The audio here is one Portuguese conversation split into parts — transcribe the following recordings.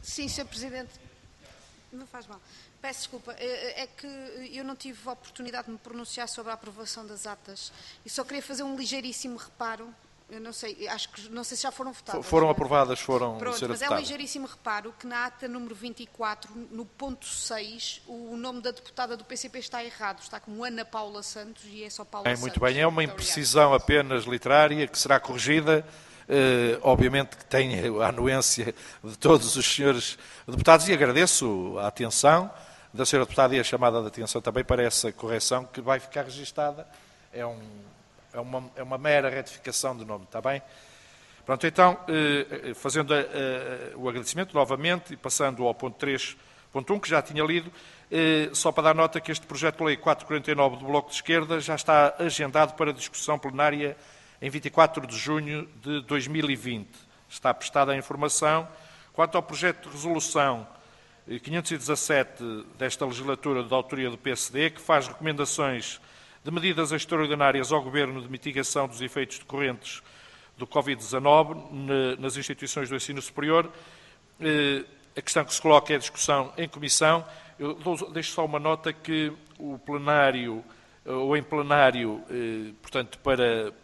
Sim, Sr. Presidente. Não faz mal. Peço desculpa. É que eu não tive a oportunidade de me pronunciar sobre a aprovação das atas e só queria fazer um ligeiríssimo reparo. Eu não sei, não sei se já foram votadas. Foram aprovadas, foram Pronto, ser mas adotadas. é um ligeiríssimo reparo que na ata número 24, no ponto 6, o nome da deputada do PCP está errado. Está como Ana Paula Santos e é só Paula Santos. Muito bem, é uma imprecisão apenas literária que será corrigida. Obviamente que tenho a anuência de todos os senhores deputados e agradeço a atenção da senhora deputada e a chamada de atenção também para essa correção que vai ficar registada. É uma mera retificação do nome, está bem? Pronto, então, fazendo o agradecimento novamente e passando ao ponto 3.1, que já tinha lido, só para dar nota que este projeto de lei 449 do Bloco de Esquerda já está agendado para discussão plenária em 24 de junho de 2020. Está prestada a informação. Quanto ao projeto de resolução 517 desta legislatura da autoria do PSD, que faz recomendações de medidas extraordinárias ao Governo de mitigação dos efeitos decorrentes do Covid-19 nas instituições do ensino superior, a questão que se coloca é a discussão em comissão. Eu deixo só uma nota que o plenário, ou em plenário, portanto, para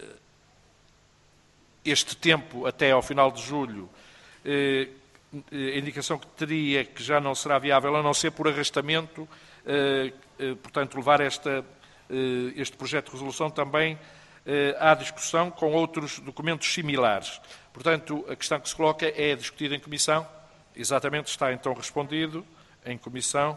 este tempo, até ao final de julho, a indicação que teria que já não será viável, a não ser por arrastamento, portanto, levar este projeto de resolução também à discussão com outros documentos similares. Portanto, a questão que se coloca é discutida em comissão. Exatamente, está então respondido em comissão.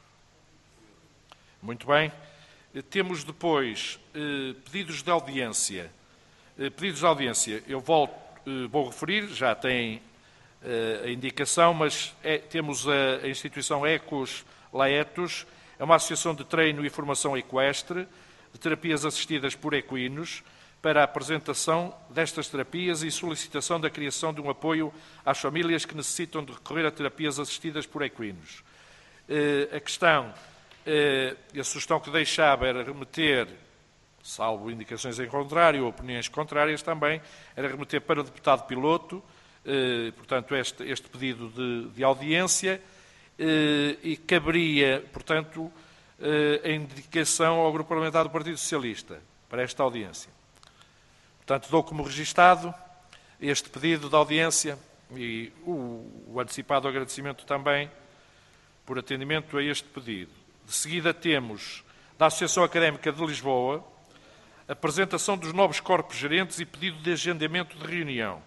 Muito bem. Temos depois pedidos de audiência. Pedidos de audiência, eu vou referir, já tem a indicação, mas temos a instituição Ecos Laetos, é uma associação de treino e formação equestre, de terapias assistidas por equinos, para a apresentação destas terapias e solicitação da criação de um apoio às famílias que necessitam de recorrer a terapias assistidas por equinos. A questão, a sugestão que deixava era remeter, salvo indicações em contrário ou opiniões contrárias também, era remeter para o deputado piloto, portanto, este pedido de audiência, e caberia, portanto, a indicação ao Grupo Parlamentar do Partido Socialista para esta audiência. Portanto, dou como registado este pedido de audiência e o antecipado agradecimento também por atendimento a este pedido. De seguida temos, da Associação Académica de Lisboa, a apresentação dos novos corpos gerentes e pedido de agendamento de reunião.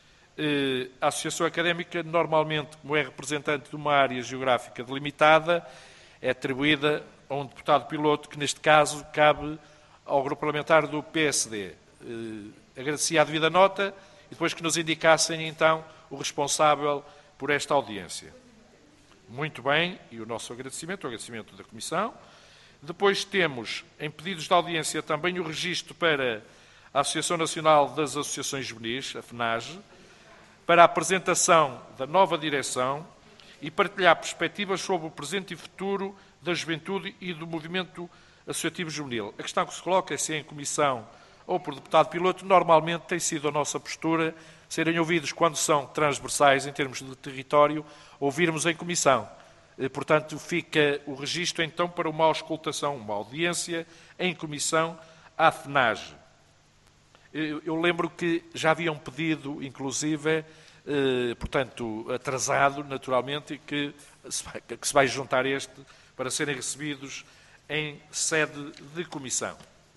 A Associação Académica, normalmente, como é representante de uma área geográfica delimitada, é atribuída a um deputado piloto, que neste caso cabe ao Grupo Parlamentar do PSD. Agradecia a devida nota e depois que nos indicassem, então, o responsável por esta audiência. Muito bem, e o nosso agradecimento, o agradecimento da Comissão. Depois temos, em pedidos de audiência, também o registro para a Associação Nacional das Associações Juvenis, a FNAGE, para a apresentação da nova direção e partilhar perspectivas sobre o presente e futuro da juventude e do movimento associativo juvenil. A questão que se coloca é se é em comissão ou por deputado piloto. Normalmente tem sido a nossa postura serem ouvidos quando são transversais em termos de território, ouvirmos em comissão. Portanto, fica o registro então para uma auscultação, uma audiência em comissão à FNAGE. Eu lembro que já haviam pedido, inclusive, portanto, atrasado, naturalmente, e que se vai juntar este para serem recebidos em sede de comissão.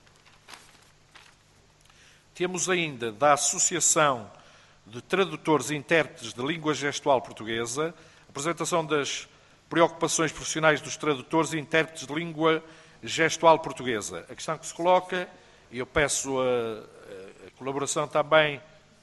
Temos ainda da Associação de Tradutores e Intérpretes de Língua Gestual Portuguesa, a apresentação das preocupações profissionais dos tradutores e intérpretes de língua gestual portuguesa. A questão que se coloca, e eu peço a colaboração também,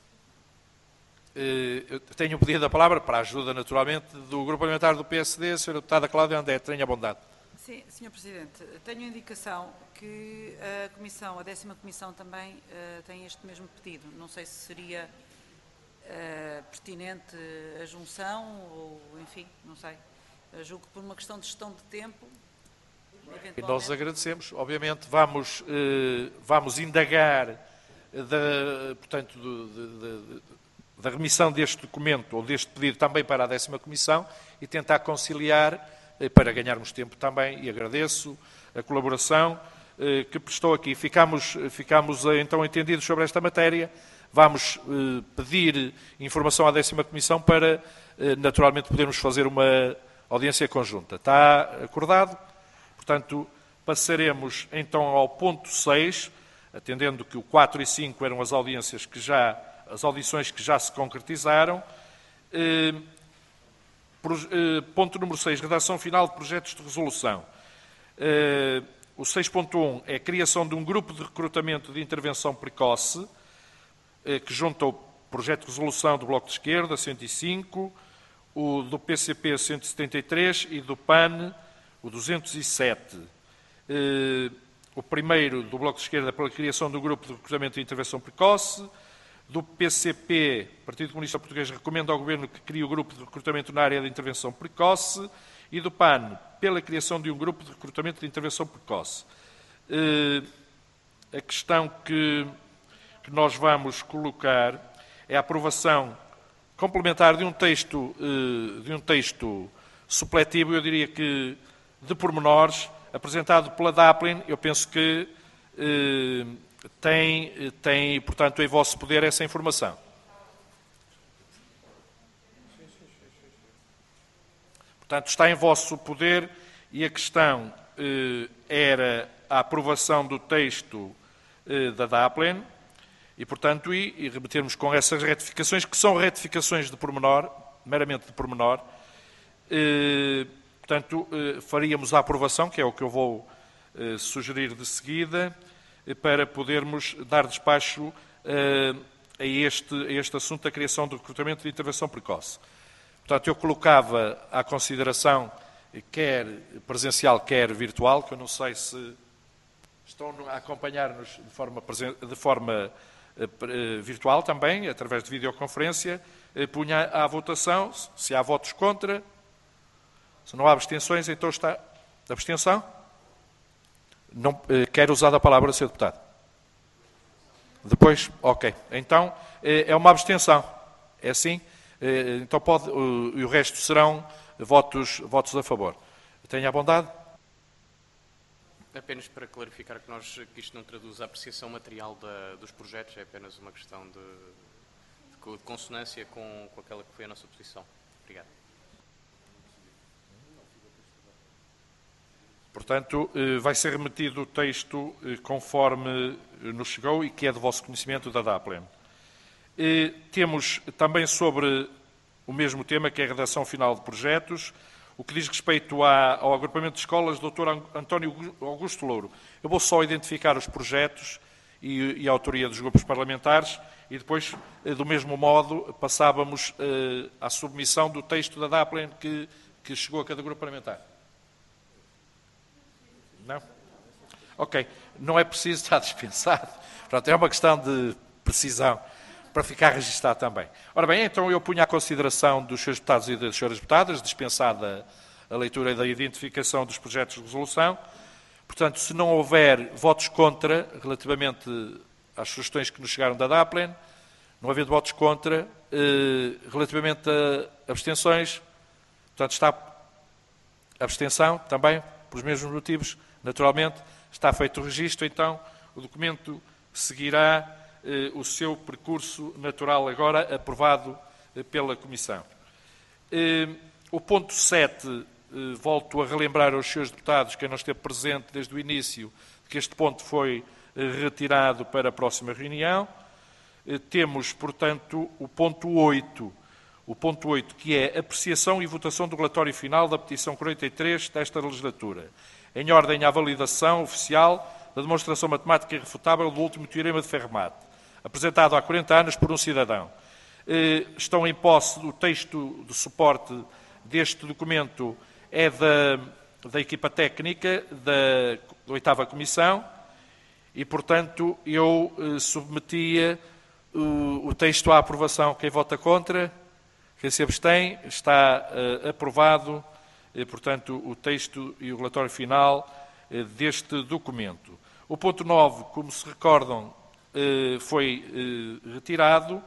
eu tenho pedido a palavra, para a ajuda, naturalmente, do Grupo Parlamentar do PSD, a Sra. Deputada Cláudia André, tenha bondade. Sim, Sr. Presidente, tenho a indicação que a Comissão, a 10ª Comissão também tem este mesmo pedido. Não sei se seria pertinente a junção ou, enfim, não sei. Julgo que por uma questão de gestão de tempo, eventualmente... E nós agradecemos. Obviamente vamos indagar, portanto, da remissão deste documento ou deste pedido também para a 10ª Comissão e tentar conciliar para ganharmos tempo também, e agradeço a colaboração que prestou aqui. Ficamos então entendidos sobre esta matéria. Vamos pedir informação à 10ª Comissão para, naturalmente, podermos fazer uma audiência conjunta. Está acordado? Portanto, passaremos então ao ponto 6, atendendo que o 4 e 5 eram as audições que já se concretizaram. Ponto número 6, redação final de projetos de resolução. O 6.1 é a criação de um grupo de recrutamento de intervenção precoce, que junta o projeto de resolução do Bloco de Esquerda, 105, o do PCP, 173, e do PAN, o 207. O primeiro, do Bloco de Esquerda, pela criação do grupo de recrutamento de intervenção precoce. Do PCP, Partido Comunista Português, recomenda ao Governo que crie o grupo de recrutamento na área de intervenção precoce. E do PAN, pela criação de um grupo de recrutamento de intervenção precoce. A questão que nós vamos colocar é a aprovação complementar de um texto supletivo, eu diria que de pormenores, apresentado pela Daplin. Eu penso que tem, portanto, em vosso poder essa informação. Portanto, está em vosso poder, e a questão era a aprovação do texto da Daplin e, portanto, e remetermos com essas retificações, que são retificações de pormenor, meramente de pormenor. Portanto, faríamos a aprovação, que é o que eu vou sugerir de seguida, para podermos dar despacho a este assunto da criação do recrutamento de intervenção precoce. Portanto, eu colocava à consideração, quer presencial, quer virtual, que eu não sei se estão a acompanhar-nos de forma virtual também, através de videoconferência, punha à votação, se há votos contra, se não há abstenções, então está... Abstenção? Não quer usar a palavra, Sr. Deputado? Depois? Ok. Então, é uma abstenção. É assim? Então pode, e o resto serão votos a favor. Tenha a bondade. Apenas para clarificar que isto não traduz a apreciação material dos projetos, é apenas uma questão de consonância com aquela que foi a nossa posição. Obrigado. Portanto, vai ser remetido o texto conforme nos chegou e que é de vosso conhecimento da Daplin. Temos também sobre o mesmo tema, que é a redação final de projetos, o que diz respeito ao agrupamento de escolas do Dr. António Augusto Louro. Eu vou só identificar os projetos e a autoria dos grupos parlamentares e depois, do mesmo modo, passávamos à submissão do texto da Daplin que chegou a cada grupo parlamentar. Não? Ok. Não é preciso estar dispensado. Portanto, é uma questão de precisão para ficar registado também. Ora bem, então eu punho à consideração dos Srs. Deputados e das Sras. Deputadas, dispensada a leitura da identificação dos projetos de resolução. Portanto, se não houver votos contra, relativamente às sugestões que nos chegaram da Daplin, não havendo votos contra, relativamente a abstenções, portanto, está abstenção também, pelos mesmos motivos, naturalmente, está feito o registro, então o documento seguirá o seu percurso natural, agora aprovado pela Comissão. O ponto 7, volto a relembrar aos Srs. Deputados, quem não esteve presente desde o início, que este ponto foi retirado para a próxima reunião. Temos, portanto, o ponto 8, que é apreciação e votação do relatório final da petição 43 desta legislatura, em ordem à validação oficial da demonstração matemática irrefutável do último teorema de Fermat, apresentado há 40 anos por um cidadão. Estão em posse do texto de suporte deste documento, é da equipa técnica da 8ª Comissão e, portanto, eu submetia o texto à aprovação. Quem vota contra, quem se abstém, está aprovado, portanto, o texto e o relatório final deste documento. O ponto 9, como se recordam, foi retirado,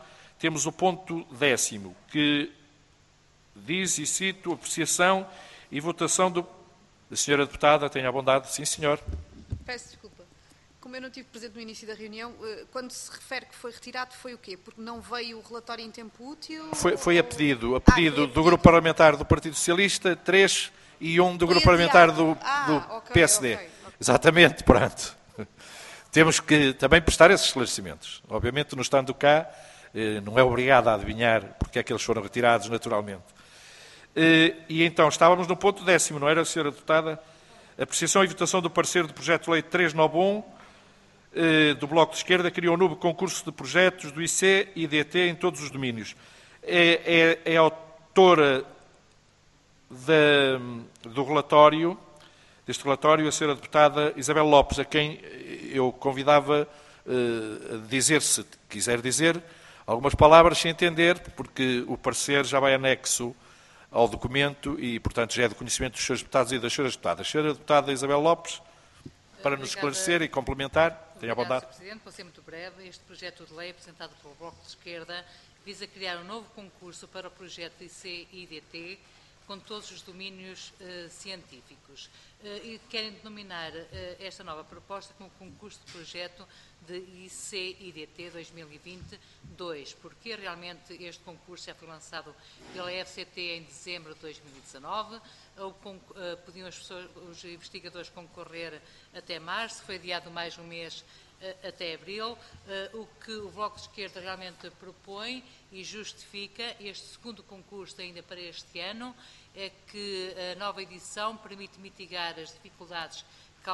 temos o ponto 10º, que diz, e cito, apreciação e votação do... A senhora deputada, tenha a bondade. Sim, senhor. Peço desculpa. Como eu não estive presente no início da reunião, quando se refere que foi retirado, foi o quê? Porque não veio o relatório em tempo útil? Foi a pedido. Foi a Do pedido. Grupo Parlamentar do Partido Socialista, 3 e 1 do Foi Grupo Parlamentar adiado. do Ok, PSD. ok. Exatamente, pronto. Temos que também prestar esses esclarecimentos. Obviamente, não estando cá, não é obrigado a adivinhar porque é que eles foram retirados, naturalmente. E então, estávamos no ponto 10º, não era, senhora deputada? Apreciação e votação do parecer do projeto de lei 391, do Bloco de Esquerda, criou um novo concurso de projetos do IC e DT em todos os domínios. É autora do relatório, deste relatório, a senhora deputada Isabel Lopes, a quem eu convidava a dizer, se quiser dizer, algumas palavras sem entender, porque o parecer já vai anexo ao documento e, portanto, já é de conhecimento dos senhores deputados e das senhoras deputadas. Senhora deputada Isabel Lopes, para nos esclarecer e complementar, tenha a bondade. Sr. Presidente, vou ser muito breve. Este projeto de lei apresentado pelo Bloco de Esquerda visa criar um novo concurso para o projeto IC-IDT com todos os domínios científicos. E querem denominar esta nova proposta como concurso de projeto de IC-IDT 2020-2, porque realmente este concurso já foi lançado pela FCT em dezembro de 2019, podiam os investigadores concorrer até março, foi adiado mais um mês até abril. O que o Bloco de Esquerda realmente propõe e justifica este segundo concurso ainda para este ano é que a nova edição permite mitigar as dificuldades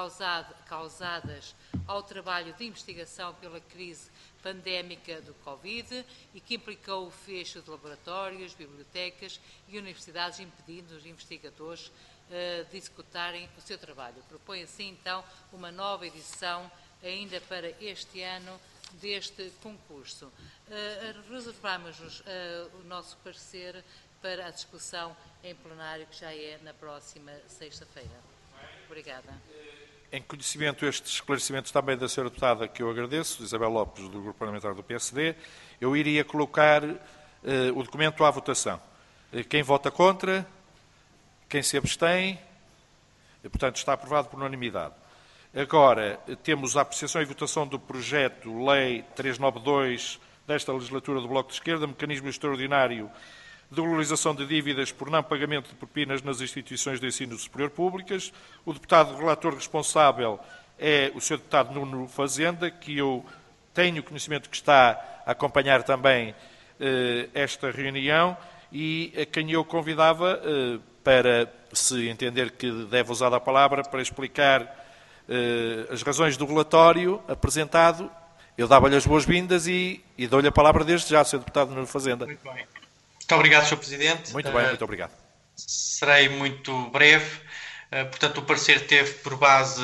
causadas ao trabalho de investigação pela crise pandémica do Covid e que implicou o fecho de laboratórios, bibliotecas e universidades, impedindo os investigadores de executarem o seu trabalho. Propõe assim, então, uma nova edição ainda para este ano deste concurso. Reservamos-nos o nosso parecer para a discussão em plenário, que já é na próxima sexta-feira. Obrigada. Em conhecimento estes esclarecimentos também da senhora deputada, que eu agradeço, Isabel Lopes, do Grupo Parlamentar do PSD, eu iria colocar o documento à votação. Quem vota contra? Quem se abstém? Portanto, está aprovado por unanimidade. Agora, temos a apreciação e votação do projeto Lei 392 desta legislatura do Bloco de Esquerda, mecanismo extraordinário de regularização de dívidas por não pagamento de propinas nas instituições de ensino superior públicas. O deputado relator responsável é o Sr. Deputado Nuno Fazenda, que eu tenho conhecimento que está a acompanhar também esta reunião e a quem eu convidava para, se entender que deve usar a palavra, para explicar as razões do relatório apresentado. Eu dava-lhe as boas-vindas e dou-lhe a palavra desde já, Sr. Deputado Nuno Fazenda. Muito bem. Muito obrigado, Sr. Presidente. Muito bem, muito obrigado. Serei muito breve. Portanto, o parecer teve por base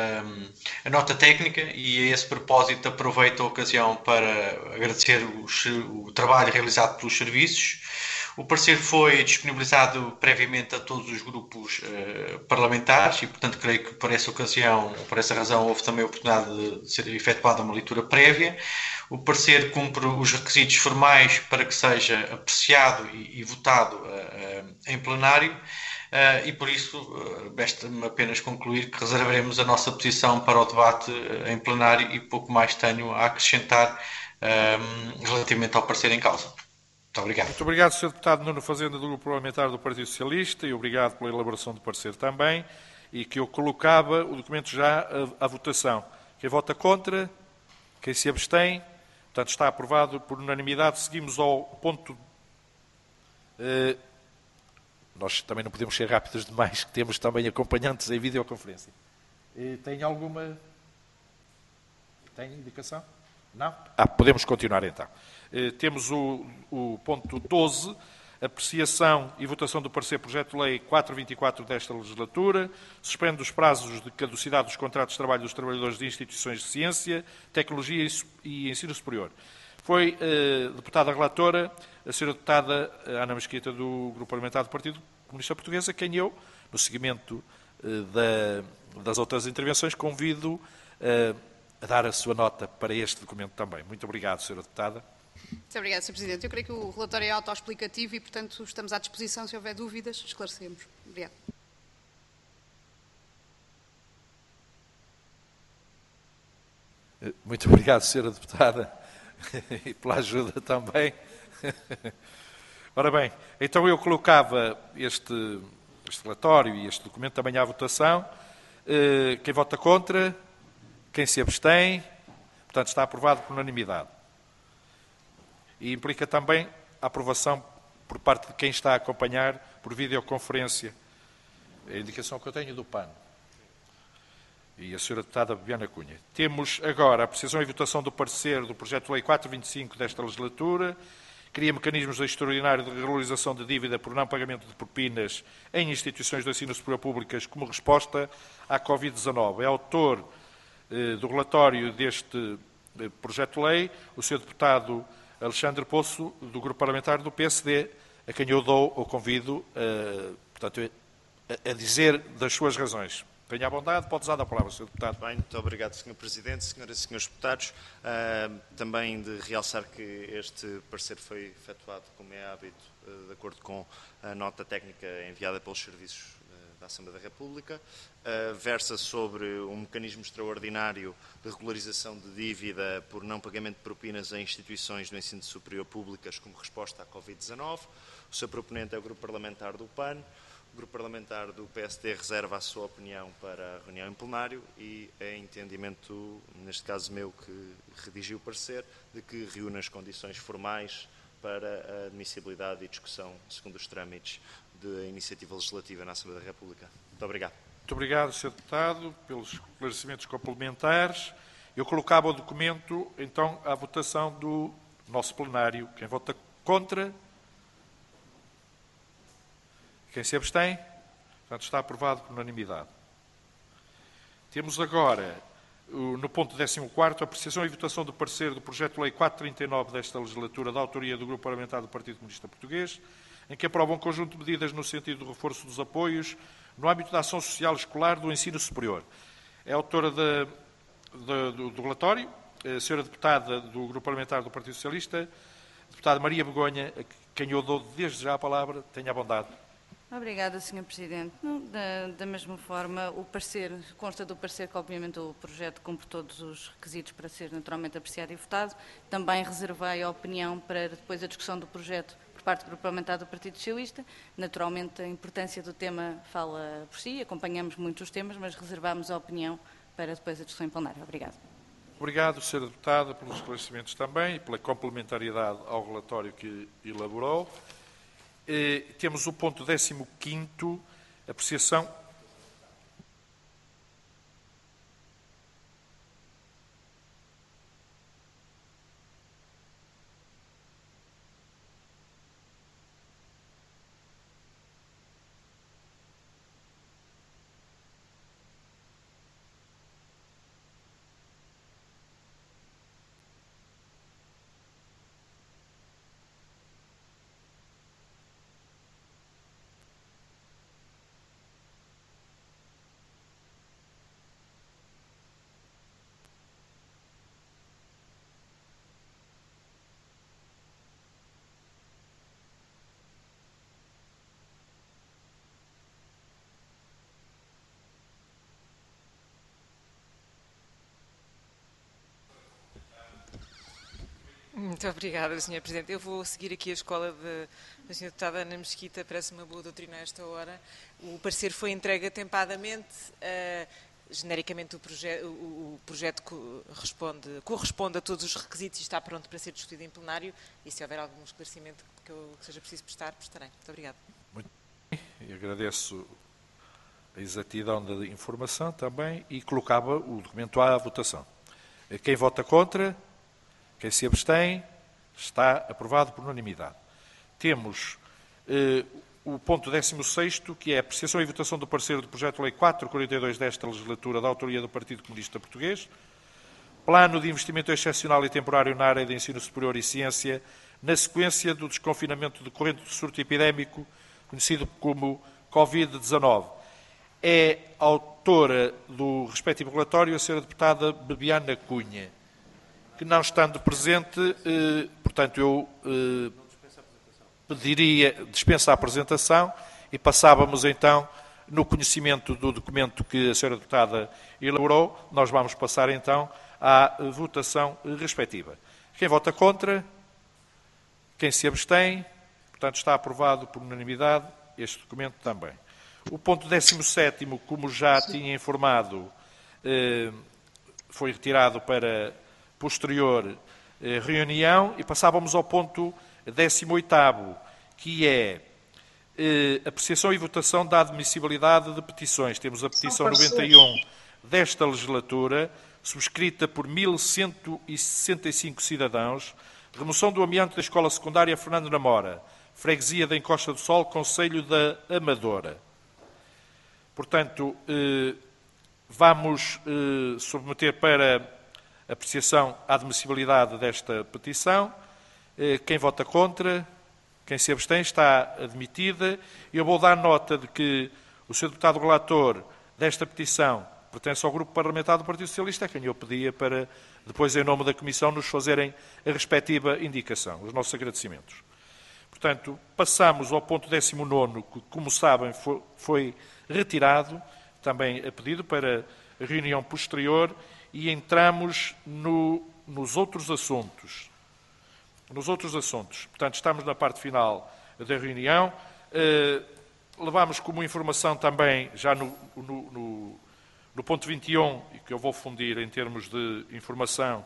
a nota técnica e a esse propósito aproveito a ocasião para agradecer o trabalho realizado pelos serviços. O parecer foi disponibilizado previamente a todos os grupos parlamentares e, portanto, creio que por essa ocasião, por essa razão, houve também a oportunidade de ser efetuada uma leitura prévia. O parecer cumpre os requisitos formais para que seja apreciado e votado em plenário e, por isso, resta-me apenas concluir que reservaremos a nossa posição para o debate em plenário e pouco mais tenho a acrescentar relativamente ao parecer em causa. Muito obrigado. Muito obrigado, Sr. Deputado Nuno Fazenda, do Grupo Parlamentar do Partido Socialista, e obrigado pela elaboração do parecer também, e que eu colocava o documento já à votação. Quem vota contra? Quem se abstém? Portanto, está aprovado por unanimidade. Seguimos ao ponto... Nós também não podemos ser rápidos demais, que temos também acompanhantes em videoconferência. Tem alguma... Tem indicação? Não? Podemos continuar então. Temos o ponto 12, apreciação e votação do parecer projeto de lei 424 desta legislatura, suspende os prazos de caducidade dos contratos de trabalho dos trabalhadores de instituições de ciência, tecnologia e ensino superior. Foi deputada relatora, a senhora deputada Ana Mesquita, do Grupo Parlamentar do Partido Comunista Português, a quem eu, no seguimento das outras intervenções, convido a dar a sua nota para este documento também. Muito obrigado, senhora deputada. Muito obrigada, Sr. Presidente. Eu creio que o relatório é autoexplicativo e, portanto, estamos à disposição. Se houver dúvidas, esclarecemos. Obrigada. Muito obrigado, Sra. Deputada, e pela ajuda também. Ora bem, então eu colocava este relatório e este documento também à votação. Quem vota contra? Quem se abstém? Portanto, está aprovado por unanimidade. E implica também a aprovação por parte de quem está a acompanhar por videoconferência. É a indicação que eu tenho do PAN. E a Sra. Deputada Bebiana Cunha. Temos agora a apreciação e votação do parecer do projeto de lei 425 desta legislatura, cria mecanismos extraordinários de regularização de dívida por não pagamento de propinas em instituições de ensino superior públicas como resposta à Covid-19. É autor do relatório deste projeto de lei o Sr. Deputado Alexandre Poço, do Grupo Parlamentar do PSD, a quem eu dou o convido portanto, a dizer das suas razões. Tenha a bondade, pode usar a palavra, Sr. Deputado. Bem, muito obrigado, Sr. Presidente, Senhoras e Senhores Deputados. Também de realçar que este parecer foi efetuado, como é hábito, de acordo com a nota técnica enviada pelos serviços da Assembleia da República. Versa sobre um mecanismo extraordinário de regularização de dívida por não pagamento de propinas em instituições do ensino superior públicas como resposta à Covid-19. O seu proponente é o Grupo Parlamentar do PAN. O Grupo Parlamentar do PSD reserva a sua opinião para a reunião em plenário e é entendimento, neste caso meu, que redigi o parecer, de que reúne as condições formais para a admissibilidade e discussão, segundo os trâmites da iniciativa legislativa na Assembleia da República. Muito obrigado. Muito obrigado, Sr. Deputado, pelos esclarecimentos complementares. Eu colocava o documento, então, à votação do nosso plenário. Quem vota contra? Quem se abstém? Portanto, está aprovado por unanimidade. Temos agora, no ponto 14º, a apreciação e votação do parecer do projeto de lei 439 desta legislatura, da autoria do Grupo Parlamentar do Partido Comunista Português, em que aprova um conjunto de medidas no sentido do reforço dos apoios no âmbito da ação social escolar do ensino superior. É autora do relatório, a senhora deputada do Grupo Parlamentar do Partido Socialista, deputada Maria Begonha, a quem eu dou desde já a palavra. Tenha a bondade. Obrigada, Sr. Presidente. Da mesma forma, o parecer, consta do parecer que, obviamente, o projeto cumpre todos os requisitos para ser naturalmente apreciado e votado. Também reservei a opinião para depois a discussão do projeto por parte do Grupo Parlamentar do Partido Socialista. Naturalmente, a importância do tema fala por si, acompanhamos muitos os temas, mas reservamos a opinião para depois a discussão em plenário. Obrigado. Obrigado, Sra. Deputada, pelos esclarecimentos também e pela complementariedade ao relatório que elaborou. Temos o ponto 15º, apreciação. Muito obrigada, Sr. Presidente. Eu vou seguir aqui a escola da Sra. Deputada Ana Mesquita, parece uma boa doutrina a esta hora. O parecer foi entregue atempadamente. Genericamente, o projeto corresponde a todos os requisitos e está pronto para ser discutido em plenário. E se houver algum esclarecimento que seja preciso prestarei. Muito obrigada. Muito bem. E agradeço a exatidão da informação também e colocava o documento à votação. Quem vota contra? Quem se abstém? Está aprovado por unanimidade. Temos o ponto 16º, que é a apreciação e votação do parecer do projeto de lei 442 desta legislatura, da autoria do Partido Comunista Português, plano de investimento excepcional e temporário na área de ensino superior e ciência, na sequência do desconfinamento decorrente do surto epidémico, conhecido como Covid-19. É autora do respectivo relatório a senhora deputada Bebiana Cunha, que, não estando presente, portanto, eu pediria dispensa a apresentação e passávamos então no conhecimento do documento que a senhora deputada elaborou, nós vamos passar então à votação respectiva. Quem vota contra? Quem se abstém? Portanto, está aprovado por unanimidade este documento também. O ponto 17º, como já tinha informado, foi retirado para posterior reunião e passávamos ao ponto 18º, que é apreciação e votação da admissibilidade de petições. Temos a petição 91 desta legislatura, subscrita por 1.165 cidadãos, remoção do amianto da Escola Secundária Fernando Namora, freguesia da Encosta do Sol, concelho da Amadora. Portanto, vamos submeter para apreciação a admissibilidade desta petição. Quem vota contra? Quem se abstém? Está admitida. Eu vou dar nota de que o Sr. Deputado Relator desta petição pertence ao Grupo Parlamentar do Partido Socialista, a quem eu pedia para, depois, em nome da Comissão, nos fazerem a respectiva indicação. Os nossos agradecimentos. Portanto, passamos ao ponto 19º, que, como sabem, foi retirado, também a pedido para a reunião posterior, e entramos nos outros assuntos. Portanto, estamos na parte final da reunião. Levamos como informação também, já no ponto 21, que eu vou fundir em termos de informação,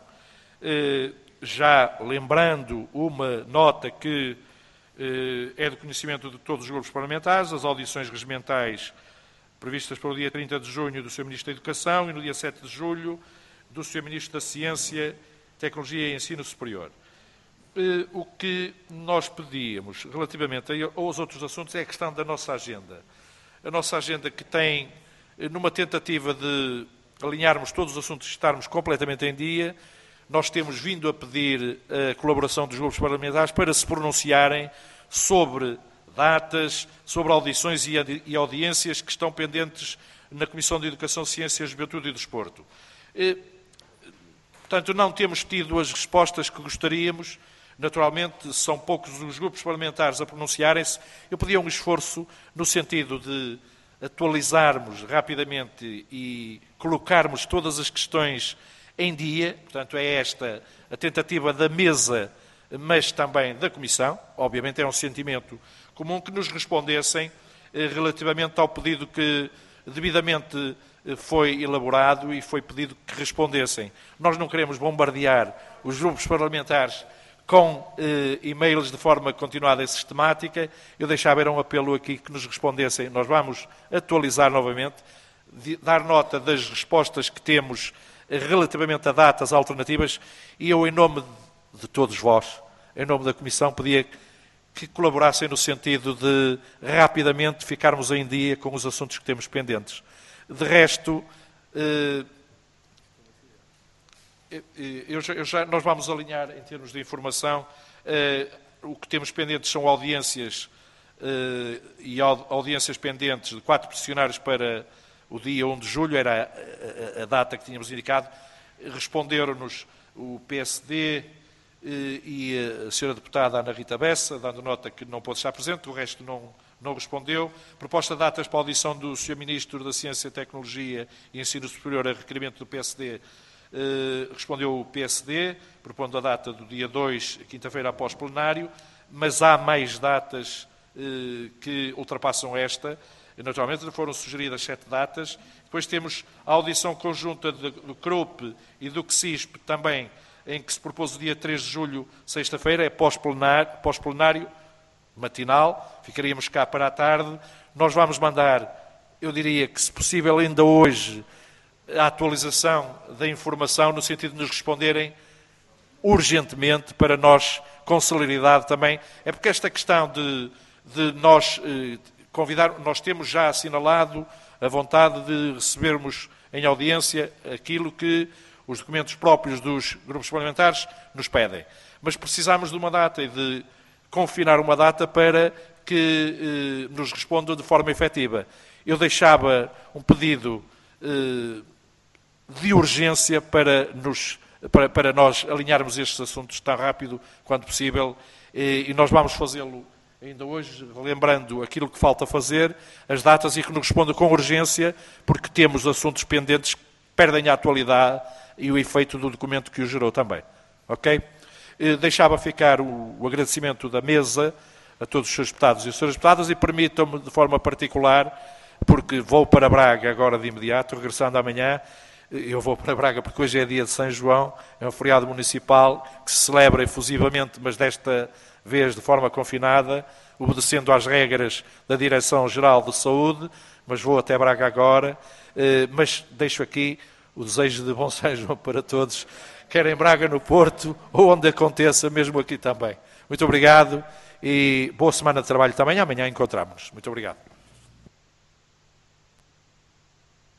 já lembrando uma nota que é do conhecimento de todos os grupos parlamentares, as audições regimentais previstas para o dia 30 de junho do Sr. Ministro da Educação e no dia 7 de julho do Sr. Ministro da Ciência, Tecnologia e Ensino Superior. O que nós pedíamos relativamente aos outros assuntos é a questão da nossa agenda. A nossa agenda que tem, numa tentativa de alinharmos todos os assuntos e estarmos completamente em dia, nós temos vindo a pedir a colaboração dos grupos parlamentares para se pronunciarem sobre datas, sobre audições e audiências que estão pendentes na Comissão de Educação, Ciência, Juventude e Desporto. Portanto, não temos tido as respostas que gostaríamos. Naturalmente, são poucos os grupos parlamentares a pronunciarem-se. Eu pedia um esforço no sentido de atualizarmos rapidamente e colocarmos todas as questões em dia. Portanto, é esta a tentativa da mesa, mas também da Comissão. Obviamente é um sentimento comum que nos respondessem relativamente ao pedido que devidamente foi elaborado e foi pedido que respondessem. Nós não queremos bombardear os grupos parlamentares com e-mails de forma continuada e sistemática. Eu deixava era um apelo aqui que nos respondessem. Nós vamos atualizar novamente, dar nota das respostas que temos relativamente a datas alternativas, e eu, em nome de todos vós, em nome da Comissão, pedia que colaborassem no sentido de rapidamente ficarmos em dia com os assuntos que temos pendentes. De resto, nós vamos alinhar em termos de informação. O que temos pendentes são audiências e audiências pendentes de 4 peticionários para o dia 1 de julho, era a data que tínhamos indicado. Responderam-nos o PSD e a senhora deputada Ana Rita Bessa, dando nota que não pôde estar presente, o resto não respondeu. Proposta de datas para a audição do Sr. Ministro da Ciência, Tecnologia e Ensino Superior a requerimento do PSD. Respondeu o PSD, propondo a data do dia 2, quinta-feira após plenário, mas há mais datas que ultrapassam esta. Naturalmente foram sugeridas 7 datas. Depois temos a audição conjunta do CRUP e do CSISP também, em que se propôs o dia 3 de julho, sexta-feira, é pós-plenário, matinal, ficaríamos cá para a tarde. Nós vamos mandar, eu diria que se possível ainda hoje, a atualização da informação, no sentido de nos responderem urgentemente, para nós, com celeridade também. É porque esta questão de nós convidar, nós temos já assinalado a vontade de recebermos em audiência aquilo que os documentos próprios dos grupos parlamentares nos pedem. Mas precisamos de uma data e de confinar uma data para que nos respondam de forma efetiva. Eu deixava um pedido de urgência para nos para nós alinharmos estes assuntos tão rápido quanto possível, e nós vamos fazê-lo ainda hoje, lembrando aquilo que falta fazer, as datas, e que nos responda com urgência, porque temos assuntos pendentes que perdem a atualidade e o efeito do documento que o gerou também. Ok? Deixava ficar o agradecimento da mesa a todos os seus deputados e as suas deputadas, e permitam-me de forma particular, porque vou para Braga agora de imediato, regressando amanhã. Eu vou para Braga porque hoje é dia de São João, é um feriado municipal que se celebra efusivamente, mas desta vez de forma confinada, obedecendo às regras da Direção-Geral de Saúde, mas vou até Braga agora, mas deixo aqui o desejo de bom São João para todos, quer em Braga, no Porto, ou onde aconteça, mesmo aqui também. Muito obrigado e boa semana de trabalho também. Amanhã encontramos-nos. Muito obrigado.